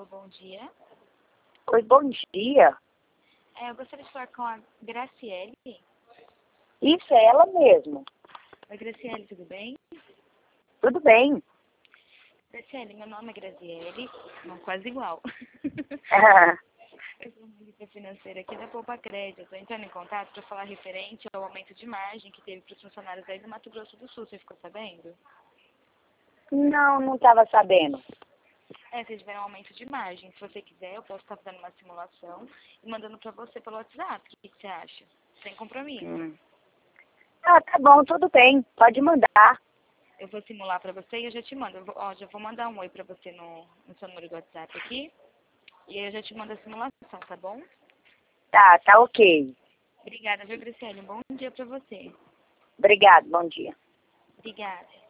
Alô, bom dia. Oi, bom dia. Eu gostaria de falar com a Graciele. Isso, é ela mesmo. Oi, Graciele, tudo bem? Tudo bem. Graciele, meu nome é Graziele, não, quase igual. Ah, Eu sou analista financeira aqui da Poupa Crédito. Estou entrando em contato para falar referente ao aumento de margem que teve para os funcionários aí do Mato Grosso do Sul. Você ficou sabendo? não estava sabendo. Vocês tiveram um aumento de margem. Se você quiser, eu posso estar fazendo uma simulação e mandando para você pelo WhatsApp. O que você acha? Sem compromisso. Ah, tá bom, tudo bem. Pode mandar. Eu vou simular para você e eu já te mando. Já vou mandar um oi para você no seu número do WhatsApp aqui. E aí eu já te mando a simulação, tá bom? Tá ok. Obrigada, viu, Graciele? Um bom dia para você. Obrigado, bom dia. Obrigada.